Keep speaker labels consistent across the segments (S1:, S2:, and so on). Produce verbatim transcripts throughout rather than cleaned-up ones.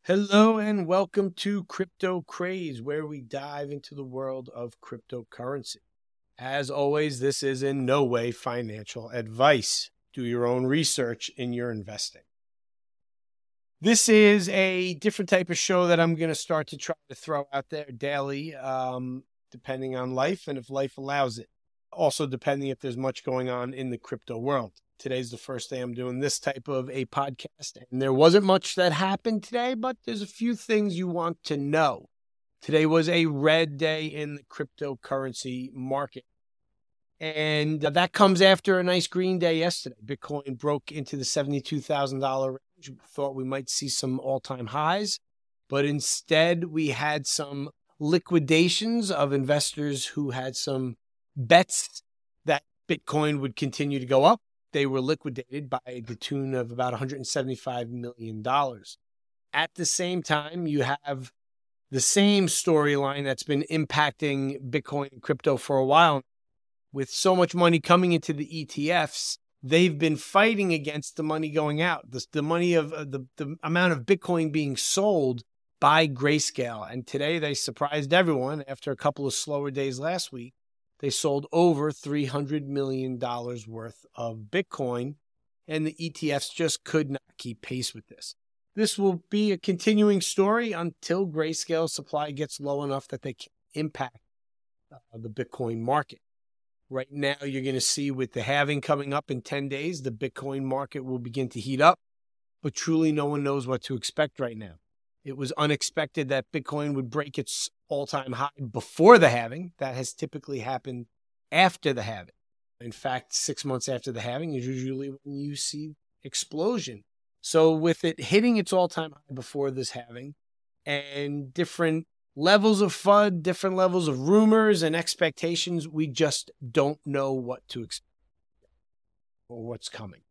S1: Hello and welcome to Crypto Craze, where we dive into the world of cryptocurrency. As always, this is in no way financial advice. Do your own research in your investing. This is a different type of show that I'm going to start to try to throw out there daily, um, depending on life and if life allows it. Also, depending if there's much going on in the crypto world. Today's the first day I'm doing this type of a podcast, and there wasn't much that happened today, but there's a few things you want to know. Today was a red day in the cryptocurrency market, and that comes after a nice green day yesterday. Bitcoin broke into the seventy-two thousand dollars range. We thought we might see some all-time highs, but instead we had some liquidations of investors who had some bets that Bitcoin would continue to go up. They were liquidated by the tune of about one hundred seventy-five million dollars. At the same time, you have the same storyline that's been impacting Bitcoin and crypto for a while. With so much money coming into the E T Fs, they've been fighting against the money going out, the, the money of uh, the, the amount of Bitcoin being sold by Grayscale. And today they surprised everyone after a couple of slower days last week. They sold over three hundred million dollars worth of Bitcoin, and the E T Fs just could not keep pace with this. This will be a continuing story until Grayscale supply gets low enough that they can impact uh, the Bitcoin market. Right now, you're going to see with the halving coming up in ten days, the Bitcoin market will begin to heat up, but truly no one knows what to expect right now. It was unexpected that Bitcoin would break its all-time high before the halving. That has typically happened after the halving. In fact, six months after the halving is usually when you see explosion. So with it hitting its all-time high before this halving and different levels of F U D, different levels of rumors and expectations, we just don't know what to expect or what's coming.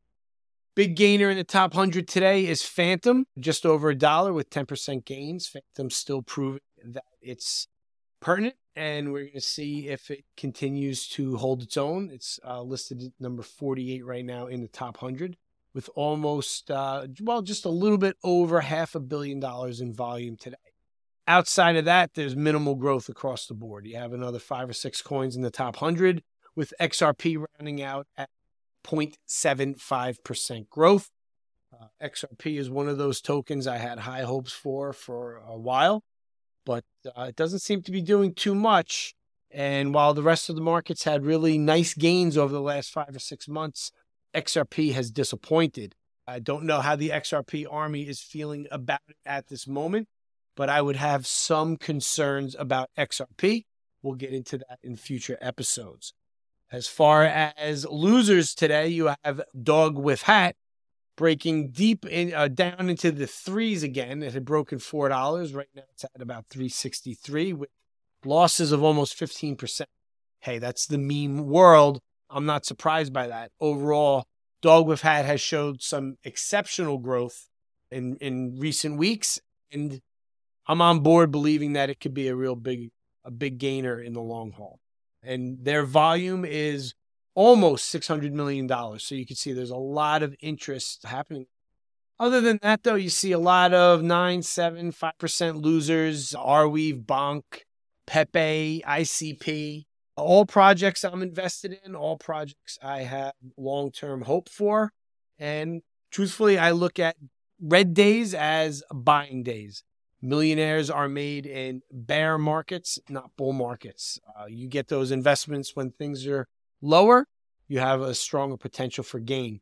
S1: Big gainer in the top one hundred today is Phantom, just over a dollar with ten percent gains. Phantom still proving that it's pertinent, and we're going to see if it continues to hold its own. It's uh, listed at number forty-eight right now in the top one hundred with almost, uh, well, just a little bit over half a billion dollars in volume today. Outside of that, there's minimal growth across the board. You have another five or six coins in the top one hundred with X R P rounding out at zero point seven five percent growth. Uh, X R P is one of those tokens I had high hopes for for a while, but uh, it doesn't seem to be doing too much. And while the rest of the markets had really nice gains over the last five or six months, X R P has disappointed. I don't know how the X R P army is feeling about it at this moment, but I would have some concerns about X R P. We'll get into that in future episodes. As far as losers today, you have Dog with Hat breaking deep in, uh, down into the threes again. It had broken four dollars. Right now it's at about three sixty-three with losses of almost fifteen percent. Hey, that's the meme world. I'm not surprised by that. Overall, Dog with Hat has showed some exceptional growth in, in recent weeks, and I'm on board believing that it could be a real big, a big gainer in the long haul. And their volume is almost six hundred million dollars. So you can see there's a lot of interest happening. Other than that, though, you see a lot of nine, seven, five percent losers, Arweave, Bonk, Pepe, I C P. All projects I'm invested in, all projects I have long-term hope for. And truthfully, I look at red days as buying days. Millionaires are made in bear markets, not bull markets. Uh, you get those investments when things are lower, you have a stronger potential for gain.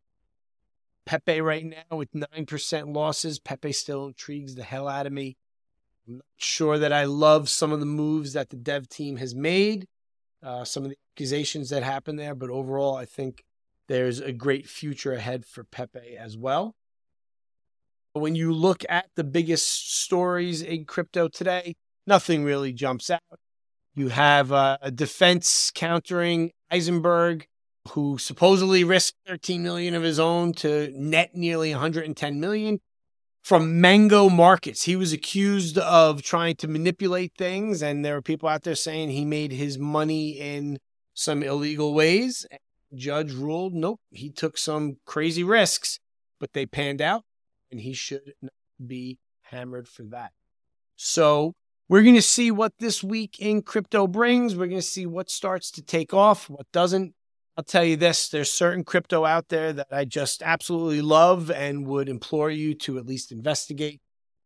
S1: Pepe right now with nine percent losses. Pepe still intrigues the hell out of me. I'm not sure that I love some of the moves that the dev team has made, uh, some of the accusations that happened there, but overall I think there's a great future ahead for Pepe as well. When you look at the biggest stories in crypto today, nothing really jumps out. You have uh, a defense countering Eisenberg, who supposedly risked thirteen million dollars of his own to net nearly one hundred ten million dollars from Mango Markets. He was accused of trying to manipulate things, and there are people out there saying he made his money in some illegal ways. The judge ruled, nope, he took some crazy risks, but they panned out, and he should not be hammered for that. So we're going to see what this week in crypto brings. We're going to see what starts to take off, what doesn't. I'll tell you this, there's certain crypto out there that I just absolutely love and would implore you to at least investigate.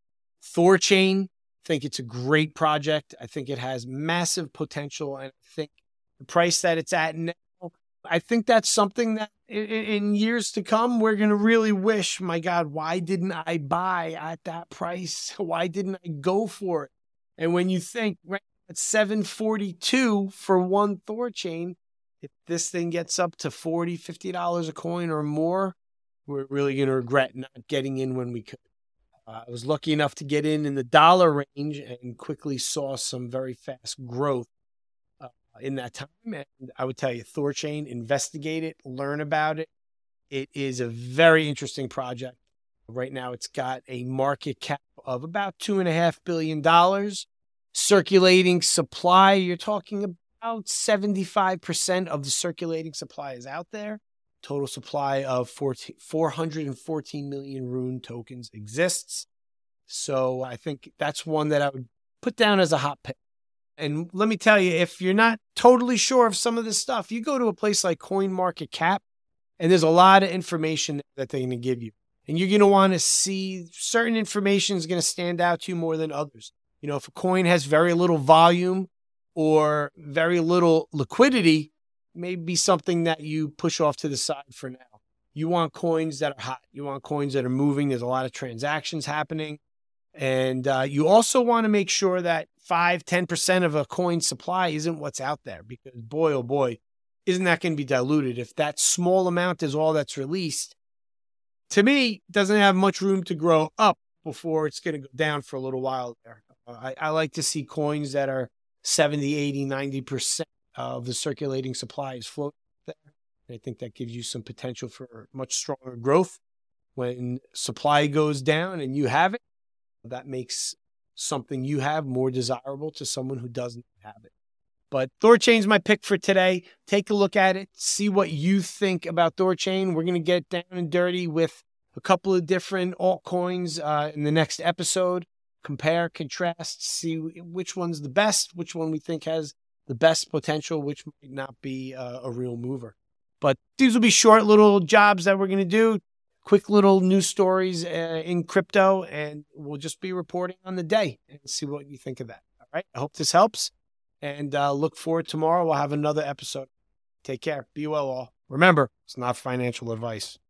S1: Thorchain, I think it's a great project. I think it has massive potential, and I think the price that it's at now, I think that's something that in years to come, we're going to really wish, my God, why didn't I buy at that price? Why didn't I go for it? And when you think, right, at seven forty-two for one Thorchain, if this thing gets up to forty dollars, fifty dollars a coin or more, we're really going to regret not getting in when we could. Uh, I was lucky enough to get in in the dollar range and quickly saw some very fast growth uh, in that time. And I would tell you, Thorchain, investigate it, learn about it. It is a very interesting project. Right now, it's got a market cap of about two point five billion dollars. Circulating supply, you're talking about seventy-five percent of the circulating supply is out there. Total supply of four hundred fourteen million Rune tokens exists. So I think that's one that I would put down as a hot pick. And let me tell you, if you're not totally sure of some of this stuff, you go to a place like CoinMarketCap, and there's a lot of information that they're going to give you. And you're going to want to see certain information is going to stand out to you more than others. You know, if a coin has very little volume or very little liquidity, maybe something that you push off to the side for now. You want coins that are hot. You want coins that are moving. There's a lot of transactions happening. And uh, you also want to make sure that five, ten percent of a coin supply isn't what's out there, because boy, oh boy, isn't that going to be diluted? If that small amount is all that's released, to me, doesn't have much room to grow up before it's going to go down for a little while there. Uh, I, I like to see coins that are seventy, eighty, ninety percent of the circulating supply is floating there. And I think that gives you some potential for much stronger growth. When supply goes down and you have it, that makes something you have more desirable to someone who doesn't have it. But Thorchain's my pick for today. Take a look at it. See what you think about Thorchain. We're going to get down and dirty with a couple of different altcoins uh, in the next episode. Compare, contrast, see which one's the best, which one we think has the best potential, which might not be uh, a real mover. But these will be short little jobs that we're going to do. Quick little news stories uh, in crypto, and we'll just be reporting on the day and see what you think of that. All right. I hope this helps, and uh, look forward tomorrow. We'll have another episode. Take care. Be well all. Remember, it's not financial advice.